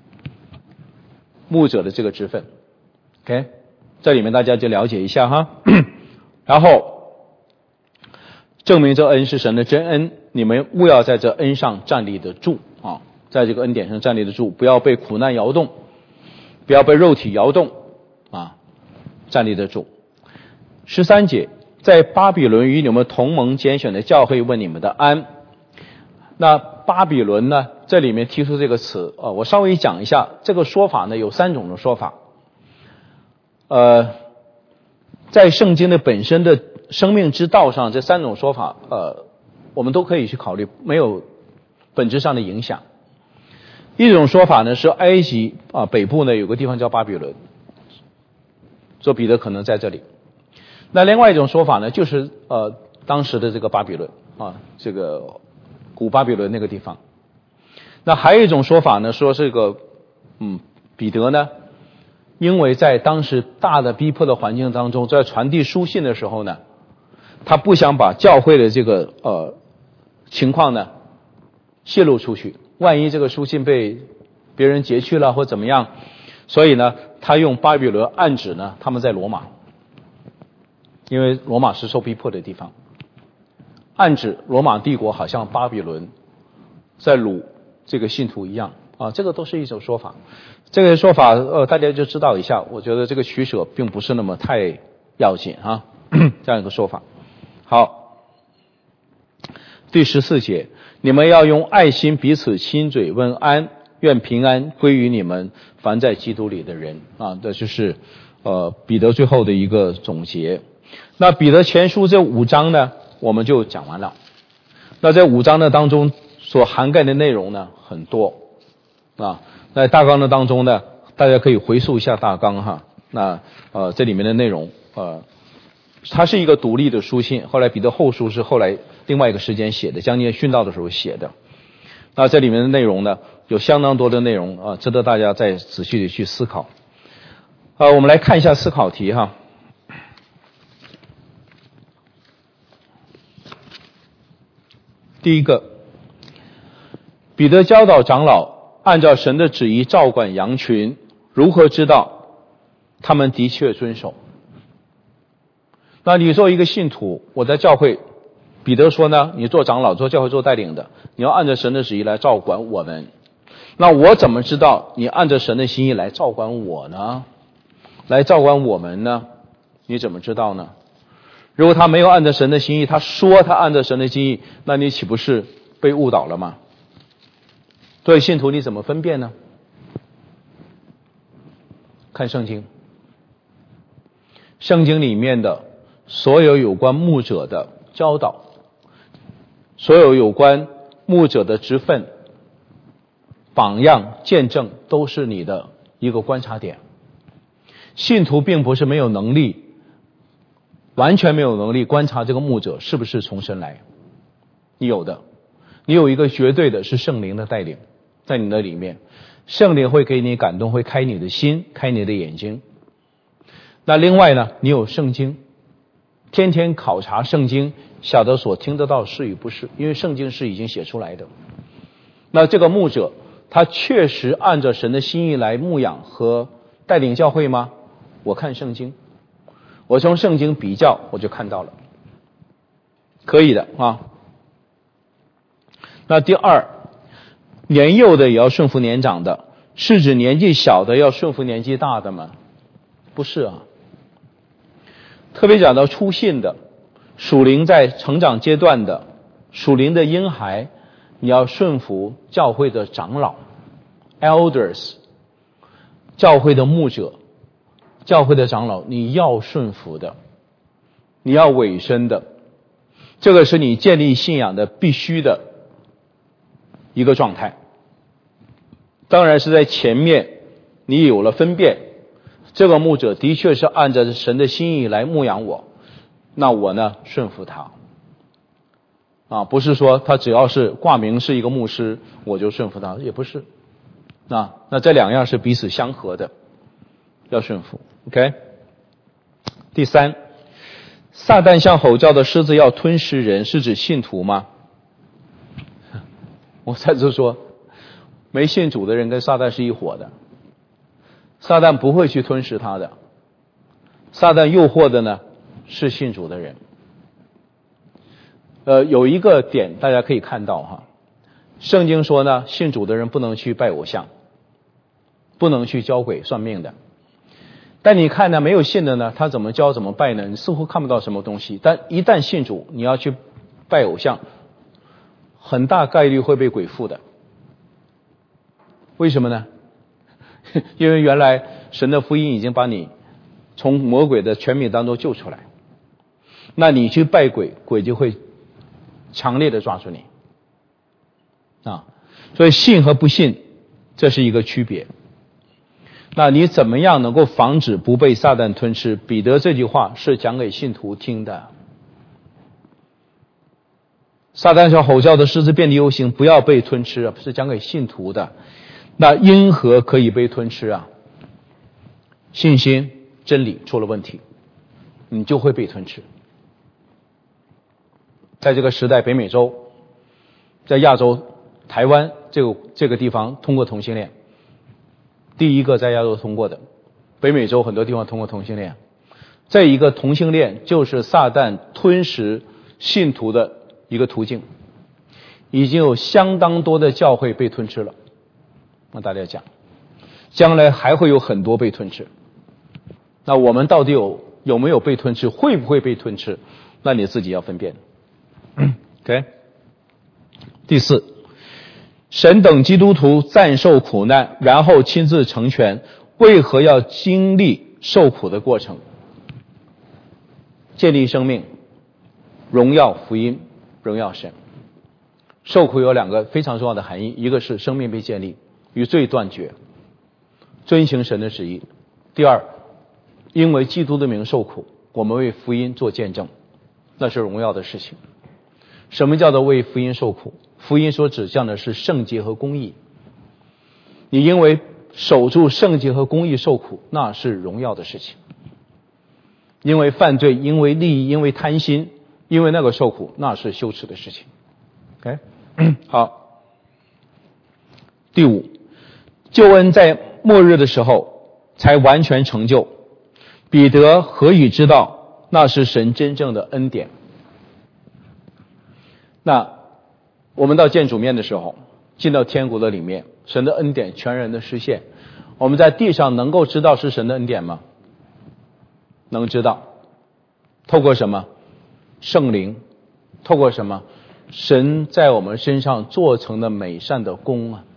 牧者的这个职分。 OK， 这里面大家就了解一下哈。然后证明这恩是神的真恩，你们务要在这恩上站立得住在这个恩典上站立得住，不要被苦难摇动，不要被肉体摇动站立得住。13节， 在巴比伦与你们同盟拣选的教会问你们的安。那巴比伦呢，这里面提出这个词我稍微讲一下，这个说法呢有3种的说法。在圣经的本身的生命之道上，这3种说法我们都可以去考虑，没有本质上的影响。一种说法呢是埃及北部呢有个地方叫巴比伦，说彼得可能在这里。那另外一种说法呢，就是当时的这个巴比伦这个古巴比伦那个地方。那还有一种说法呢，说这个彼得呢，因为在当时大的逼迫的环境当中，在传递书信的时候呢，他不想把教会的这个情况呢泄露出去，万一这个书信被别人截去了或怎么样，所以呢他用巴比伦暗指呢他们在罗马，因为罗马是受逼迫的地方，暗指罗马帝国好像巴比伦在掳这个信徒一样这个都是一种说法。这个说法大家就知道一下，我觉得这个取舍并不是那么太要紧这样一个说法。好，第14节，你们要用爱心彼此亲嘴问安，愿平安归于你们凡在基督里的人这就是彼得最后的一个总结。那彼得前书这5章呢我们就讲完了。那这5章的当中所涵盖的内容呢很多在大纲的当中呢，大家可以回溯一下大纲那这里面的内容它是一个独立的书信，后来彼得后书是后来另外一个时间写的，将近殉道的时候写的。那这里面的内容呢有相当多的内容值得大家再仔细的去思考。我们来看一下思考题第一个，彼得教导长老按照神的旨意照管羊群，如何知道他们的确遵守？那你作为一个信徒，我在教会，彼得说呢，你做长老做教会做带领的，你要按照神的旨意来照管我们。那我怎么知道你按照神的心意来照管我呢？来照管我们呢？你怎么知道呢？如果他没有按照神的心意，他说他按照神的心意，那你岂不是被误导了吗？作为信徒你怎么分辨呢？看圣经，圣经里面的所有有关牧者的教导，所有有关牧者的职分、榜样、见证，都是你的一个观察点。信徒并不是没有能力，完全没有能力观察这个牧者是不是从神来，你有的，你有一个绝对的是圣灵的带领在你的里面，圣灵会给你感动，会开你的心，开你的眼睛。那另外呢，你有圣经，天天考察圣经，晓得所听得到是与不是，因为圣经是已经写出来的。那这个牧者他确实按照神的心意来牧养和带领教会吗？我看圣经，我从圣经比较，我就看到了，可以的那第二，年幼的也要顺服年长的，是指年纪小的要顺服年纪大的吗？不是特别讲到初信的，属灵在成长阶段的，属灵的婴孩，你要顺服教会的长老 elders， 教会的牧者，教会的长老，你要顺服的，你要委身的，这个是你建立信仰的必须的一个状态。当然是在前面你有了分辨，这个牧者的确是按照神的心意来牧养我，那我呢顺服他不是说他只要是挂名是一个牧师我就顺服他，也不是那这两样是彼此相合的，要顺服。 OK， 第三，撒旦像吼叫的狮子要吞噬人，是指信徒吗？我再次说，没信主的人跟撒旦是一伙的，撒旦不会去吞噬他的，撒旦诱惑的呢是信主的人。有一个点大家可以看到圣经说呢，信主的人不能去拜偶像，不能去交鬼算命的。 但你看呢，没有信的呢，他怎么教怎么拜呢？你似乎看不到什么东西。但一旦信主，你要去拜偶像，很大概率会被鬼附的。为什么呢？因为原来神的福音已经把你从魔鬼的权柄当中救出来，那你去拜鬼，鬼就会强烈的抓住你啊。所以信和不信，这是一个区别。那你怎么样能够防止不被撒旦吞吃？彼得这句话是讲给信徒听的。撒旦像吼叫的狮子遍地游行，不要被吞吃啊，是讲给信徒的。那因何可以被吞吃啊？信心、真理出了问题，你就会被吞吃。在这个时代，北美洲，在亚洲，台湾这个地方通过同性恋，第一个在亚洲通过的，北美洲很多地方通过同性恋。这一个同性恋就是撒旦吞食信徒的一个途径，已经有相当多的教会被吞吃了。跟大家讲，将来还会有很多被吞吃。那我们到底有没有被吞吃？会不会被吞吃？那你自己要分辨。OK。第四，神等基督徒暂受苦难，然后亲自成全，为何要经历受苦的过程？建立生命，荣耀福音，荣耀神。受苦有两个非常重要的含义，一个是生命被建立，与罪断绝，遵行神的旨意。第二，因为基督的名受苦，我们为福音做见证，那是荣耀的事情。什么叫做为福音受苦？福音所指向的是圣洁和公义。你因为守住圣洁和公义受苦，那是荣耀的事情。因为犯罪，因为利益，因为贪心，因为那个受苦，那是羞耻的事情。OK， 好。第五，救恩在末日的时候才完全成就。彼得何以知道那是神真正的恩典？那我们到见主面的时候，进到天国的里面，神的恩典全然的实现。我们在地上能够知道是神的恩典吗？能知道。透过什么？圣灵。透过什么？神在我们身上做成的美善的功啊。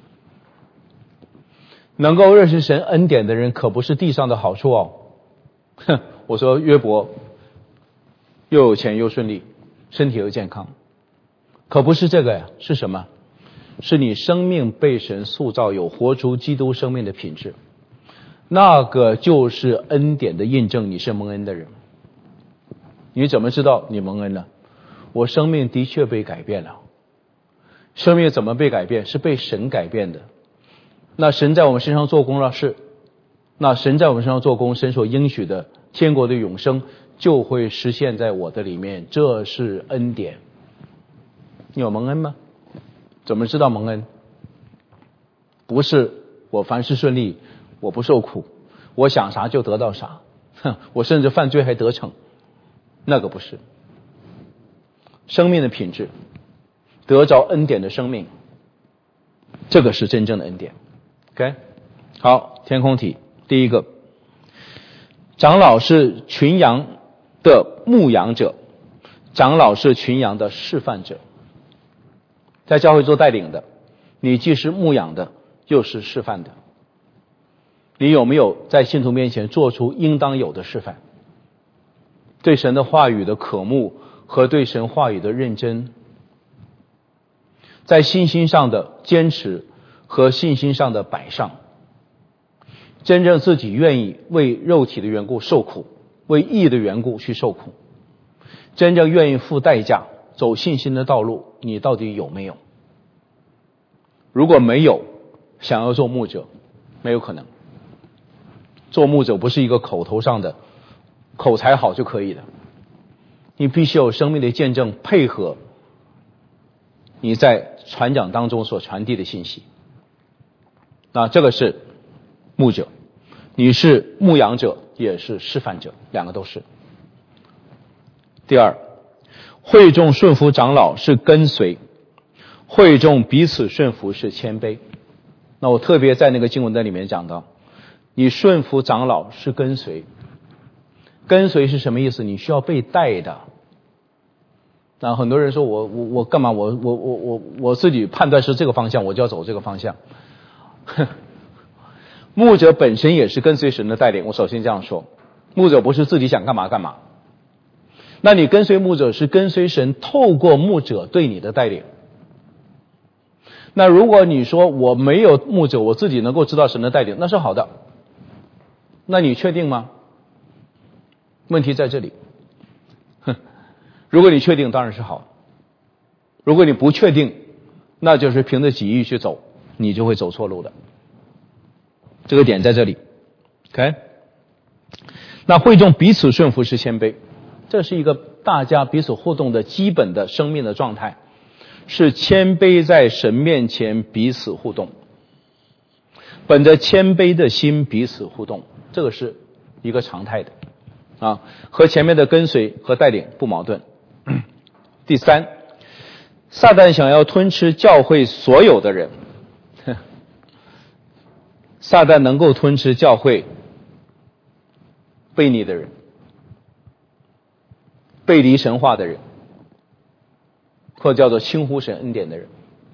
能够认识神恩典的人可不是地上的好处哦。我说约伯又有钱又顺利，身体又健康，可不是这个呀，是什么？是你生命被神塑造，有活出基督生命的品质，那个就是恩典的印证，你是蒙恩的人。你怎么知道你蒙恩了？我生命的确被改变了。生命怎么被改变？是被神改变的。那神在我们身上做工了，是。那神在我们身上做工，神所应许的天国的永生就会实现在我的里面，这是恩典。你有蒙恩吗？怎么知道蒙恩？不是我凡事顺利，我不受苦，我想啥就得到啥，我甚至犯罪还得逞，那个不是。生命的品质，得着恩典的生命，这个是真正的恩典。OK， 好，天空体。第一个，长老是群羊的牧养者，长老是群羊的示范者。在教会做带领的，你既是牧养的，又是示范的。你有没有在信徒面前做出应当有的示范？对神的话语的渴慕和对神话语的认真，在信心上的坚持和信心上的摆上，真正自己愿意为肉体的缘故受苦，为义的缘故去受苦，真正愿意付代价走信心的道路，你到底有没有？如果没有，想要做牧者没有可能。做牧者不是一个口头上的口才好就可以的，你必须有生命的见证配合你在传讲当中所传递的信息。那这个是牧者，你是牧养者也是示范者，两个都是。第二，会众顺服长老是跟随，会众彼此顺服是谦卑。那我特别在那个经文的里面讲到， 你顺服长老是跟随。跟随是什么意思？你需要被带的。那很多人说我干嘛？我自己判断是这个方向，我就要走这个方向。牧者本身也是跟随神的带领。我首先这样说，牧者不是自己想干嘛干嘛。那你跟随牧者是跟随神透过牧者对你的带领。那如果你说我没有牧者，我自己能够知道神的带领，那是好的。那你确定吗？问题在这里。如果你确定当然是好，如果你不确定，那就是凭着己意去走，你就会走错路的。这个点在这里。 OK， 那会众彼此顺服是谦卑，这是一个大家彼此互动的基本的生命的状态，是谦卑在神面前彼此互动，本着谦卑的心彼此互动，这个是一个常态的啊，和前面的跟随和带领不矛盾。第三，撒旦想要吞吃教会所有的人，撒旦能够吞吃教会悖逆的人，背离神话的人，或叫做轻忽神恩典的人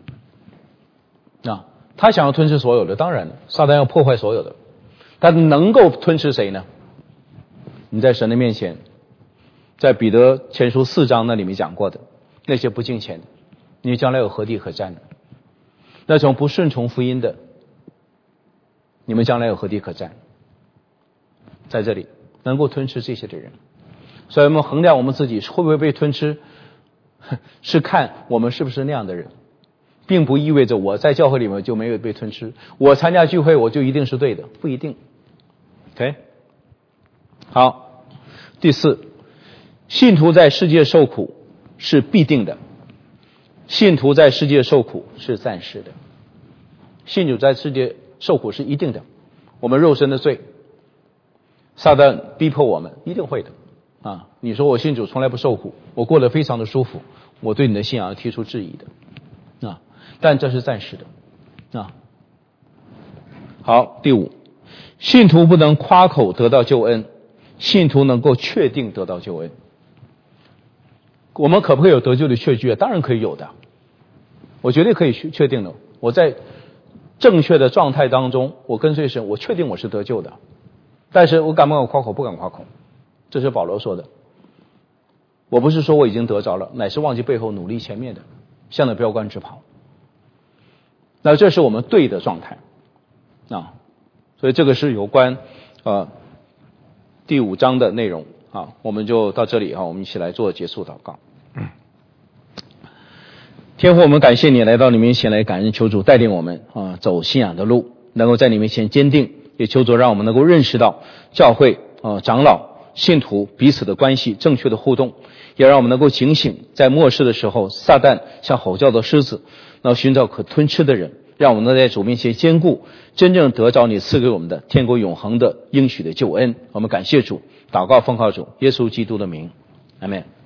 啊，他想要吞吃所有的，当然了，撒旦要破坏所有的，但能够吞吃谁呢？你在神的面前，在彼得前书4章那里面讲过的，那些不敬虔的，你将来有何地可占的？那种不顺从福音的，你们将来有何地可占？在这里能够吞吃这些的人，所以我们衡量我们自己会不会被吞吃，是看我们是不是那样的人，并不意味着我在教会里面就没有被吞吃，我参加聚会我就一定是对的，不一定。 OK， 好，第四，信徒在世界受苦是必定的，信徒在世界受苦是暂时的。信徒在世界受苦是一定的，我们肉身的罪，撒旦逼迫我们，一定会的啊！你说我信主从来不受苦，我过得非常的舒服，我对你的信仰要提出质疑的啊！但这是暂时的啊。好，第五，信徒不能夸口得到救恩，信徒能够确定得到救恩。我们可不可以有得救的确据啊？当然可以有的，我绝对可以确定的。我在正确的状态当中，我跟随神，我确定我是得救的。但是我敢不敢夸口？不敢夸口。这是保罗说的。我不是说我已经得着了，乃是忘记背后努力前面的，向着标杆直跑。那这是我们对的状态啊。所以这个是有关第5章的内容啊。我们就到这里啊，我们一起来做结束祷告。天父，我们感谢你来到你面前来感恩，求主带领我们走信仰的路，能够在你面前坚定，也求主让我们能够认识到教会长老信徒彼此的关系正确的互动，也让我们能够警醒，在末世的时候撒旦像吼叫的狮子，然后寻找可吞吃的人，让我们能在主面前坚固，真正得着你赐给我们的天国永恒的应许的救恩。我们感谢主，祷告奉靠主耶稣基督的名，阿们。